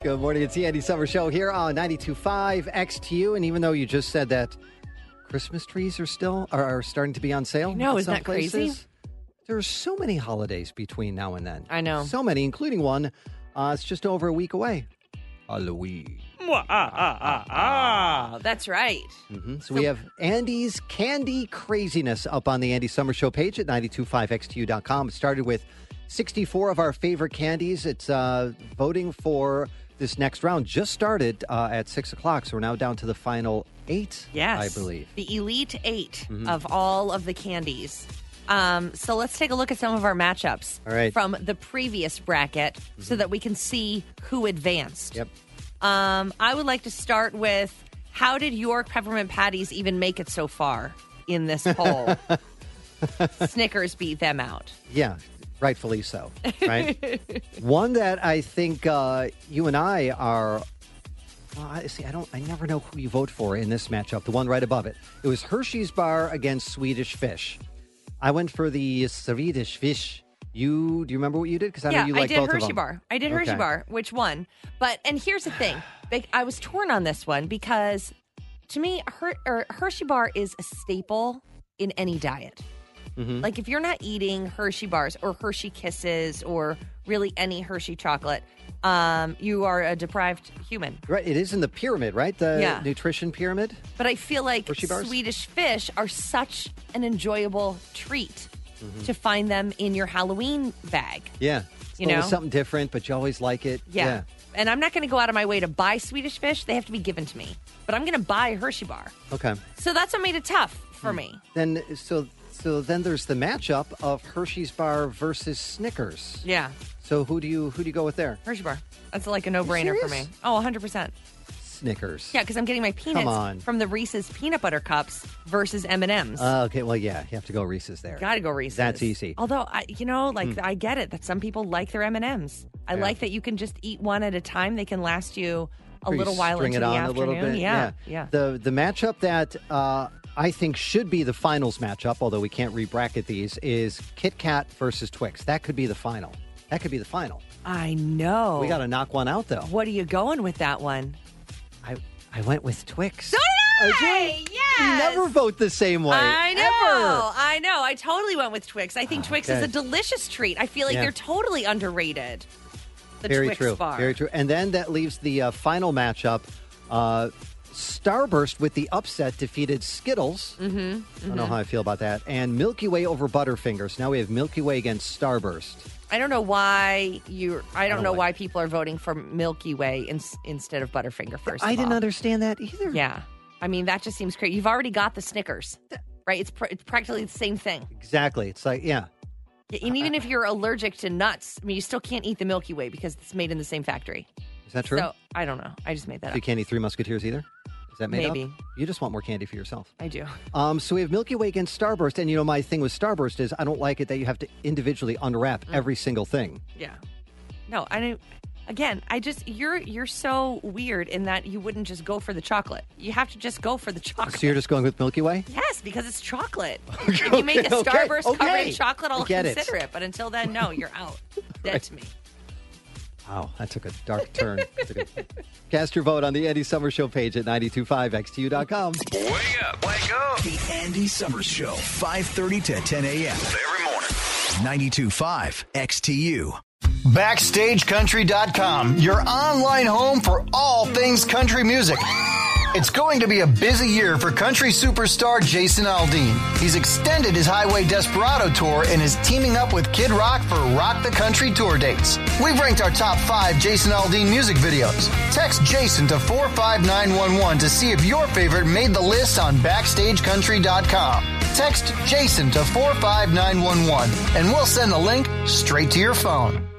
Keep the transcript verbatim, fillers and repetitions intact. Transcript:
Good morning. It's the Andy Summer Show here on ninety-two point five X T U. And even though you just said that Christmas trees are still are, are starting to be on sale, no, isn't some that crazy? places, there's so many holidays between now and then. I know. So many, including one. Uh, it's just over a week away. Halloween. Ah, ah, ah, ah. That's right. Mm-hmm. So, so we have Andy's Candy Craziness up on the Andy Summer Show page at ninety-two point five X T U dot com. It started with sixty-four of our favorite candies. It's uh, voting for this next round. Just started uh, at six o'clock, so we're now down to the final eight, yes, I believe. The Elite Eight mm-hmm. of all of the candies. Um, so let's take a look at some of our matchups all right. from the previous bracket mm-hmm. so that we can see who advanced. Yep. Um, I would like to start with, how did your peppermint patties even make it so far in this poll? Snickers beat them out. Yeah, rightfully so, right? One that I think uh, you and I are, well, I see, I don't, I never know who you vote for in this matchup, the one right above it. It was Hershey's Bar against Swedish Fish. I went for the Swedish Fish. You do you remember what you did? Because I yeah, know you like I did both Hershey of them. Bar. I did Hershey okay. Bar. Which one? But and here's the thing, like, I was torn on this one because to me, Her- or Hershey Bar is a staple in any diet. Mm-hmm. Like if you're not eating Hershey Bars or Hershey Kisses or really any Hershey chocolate, um, you are a deprived human. Right, it is in the pyramid, right? The yeah. nutrition pyramid. But I feel like Hershey Bars? Swedish Fish are such an enjoyable treat. Mm-hmm. To find them in your Halloween bag. Yeah. It's you know, something different, but you always like it. Yeah. yeah. And I'm not going to go out of my way to buy Swedish Fish. They have to be given to me. But I'm going to buy a Hershey Bar. Okay. So that's what made it tough for mm. me. Then so so then there's the matchup of Hershey's Bar versus Snickers. Yeah. So who do you who do you go with there? Hershey Bar. That's like a no-brainer for me. Oh, one hundred percent. Snickers. Yeah, because I'm getting my peanuts from the Reese's peanut butter cups versus M and M's. Uh, okay, well, yeah, you have to go Reese's there. Got to go Reese's. That's easy. Although, I, you know, like, mm. I get it that some people like their M and M's. I yeah. like that you can just eat one at a time. They can last you a or little you while string into it the on afternoon. A little bit. Yeah, yeah, yeah. The, the matchup that uh, I think should be the finals matchup, although we can't re-bracket these, is Kit Kat versus Twix. That could be the final. That could be the final. I know. We got to knock one out, though. What are you going with that one? I I went with Twix. So did I! Yes! You never vote the same way. I know. Ever. I know. I totally went with Twix. I think oh, Twix okay. is a delicious treat. I feel like yeah. they're totally underrated. The Very Twix true. bar. Very true. And then that leaves the uh, final matchup. Uh, Starburst with the upset defeated Skittles. Mm-hmm, mm-hmm. I don't know how I feel about that. And Milky Way over Butterfingers. Now we have Milky Way against Starburst. I don't know why you. I don't, I don't know like why people are voting for Milky Way in, instead of Butterfinger. First, I of didn't all. understand that either. Yeah, I mean that just seems crazy. You've already got the Snickers, right? It's pr- it's practically the same thing. Exactly. It's like yeah. yeah and even if you're allergic to nuts, I mean, you still can't eat the Milky Way because it's made in the same factory. Is that true? So I don't know. I just made that so up. You can't eat Three Musketeers either? Is that made Maybe. up? You just want more candy for yourself. I do. Um, so we have Milky Way against Starburst. And, you know, my thing with Starburst is I don't like it that you have to individually unwrap mm. every single thing. Yeah. No, I don't. Again, I just, you're you're so weird in that you wouldn't just go for the chocolate. You have to just go for the chocolate. So you're just going with Milky Way? Yes, because it's chocolate. Okay, if you make a okay, Starburst okay. covered in chocolate, I'll consider it. it. But until then, no, you're out. Dead right. to me. Wow, that took a dark turn. a, cast your vote on the Andy Summer Show page at ninety-two point five X T U dot com. Wake up, wake up. The Andy Summer Show, five thirty to ten a.m. Every morning. ninety-two point five X T U. Backstage Country dot com, your online home for all things country music. It's going to be a busy year for country superstar Jason Aldean. He's extended his Highway Desperado tour and is teaming up with Kid Rock for Rock the Country tour dates. We've ranked our top five Jason Aldean music videos. Text Jason to four five nine one one to see if your favorite made the list on Backstage Country dot com. Text Jason to four five nine one one and we'll send the link straight to your phone.